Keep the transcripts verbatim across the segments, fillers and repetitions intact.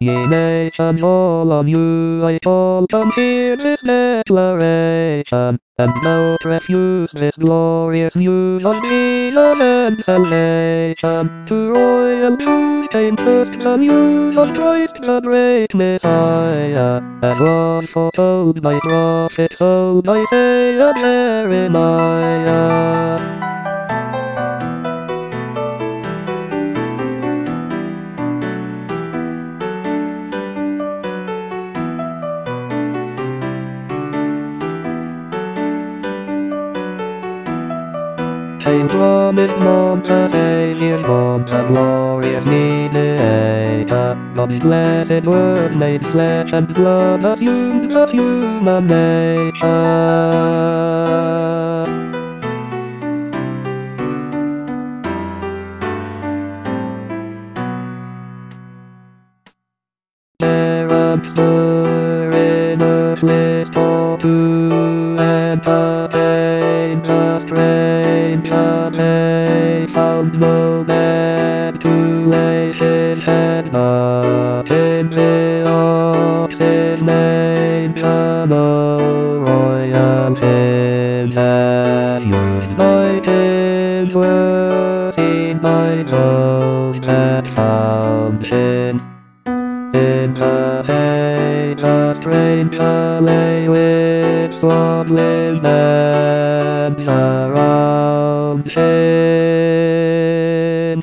ye nations, all of you I call, come hear this declaration, and no refuse this glorious news of Jesus and salvation. To royal news came first the news of Christ the great Messiah, as was foretold by prophets old, Isaiah, Jeremiah. Came promised born, the Savior's born, the glorious mediator. God's blessed word made flesh and blood, assumed the human nature. Cherubs stir in earthly store to entertain the stranger. They found no bed to lay his head, but in the ox's manger no royal things as used by kings were seen by those that found him. In the hay, the stranger lay with swaddling bands around him.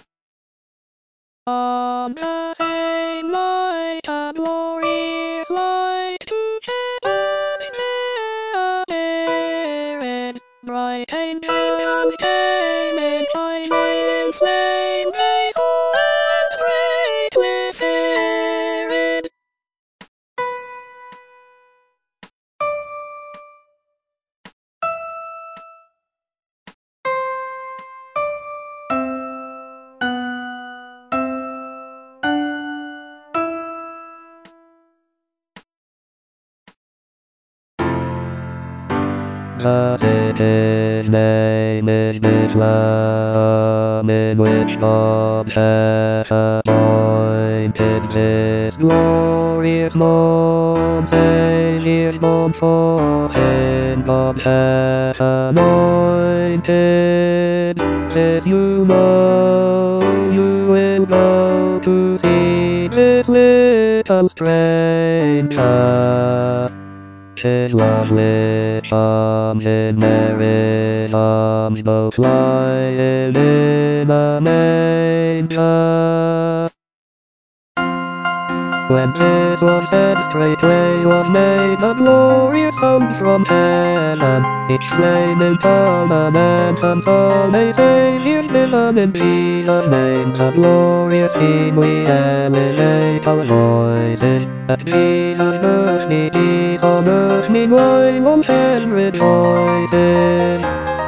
On the same night, a glorious light to shepherds there appeared. Bright angels came in shining flame, they saw and greatly feared. The city's name is Bethlehem, in which God has appointed this glorious morn. Savior's born for him, God has anointed. This you know, you will go to see this little stranger. His lovely charms in Mary's arms, both lying in a manger. When this was said, straightway was made a glorious sound from heaven, exclaiming tongue and anthem song, a Saviour's given in Jesus' name. The glorious King we elevate our voices, at Jesus' birth, be peace on earth, meanwhile all heaven rejoices.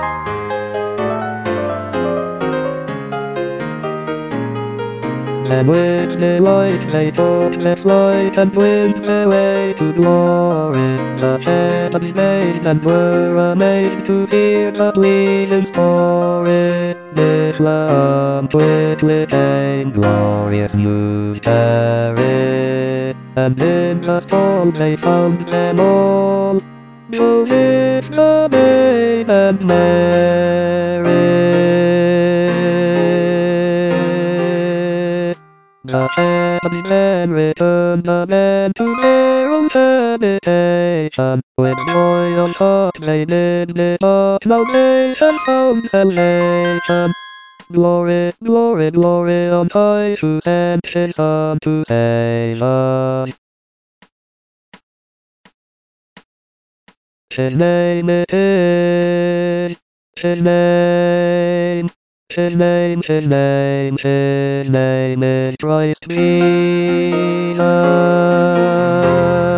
And with delight they took their flight and went their way to glory. The shepherds gazed and were amazed to hear the pleasing story. Bethlehem quickly came glorious news carried, and in the stall they found them all, Joseph the babe and Mary. The shepherds then returned again to their own habitation. With joy on heart they did depart, now they had found salvation. Glory, glory, glory on high, who sent his Son to save us. His name it is, his name. His name, his name, his name is Christ Jesus.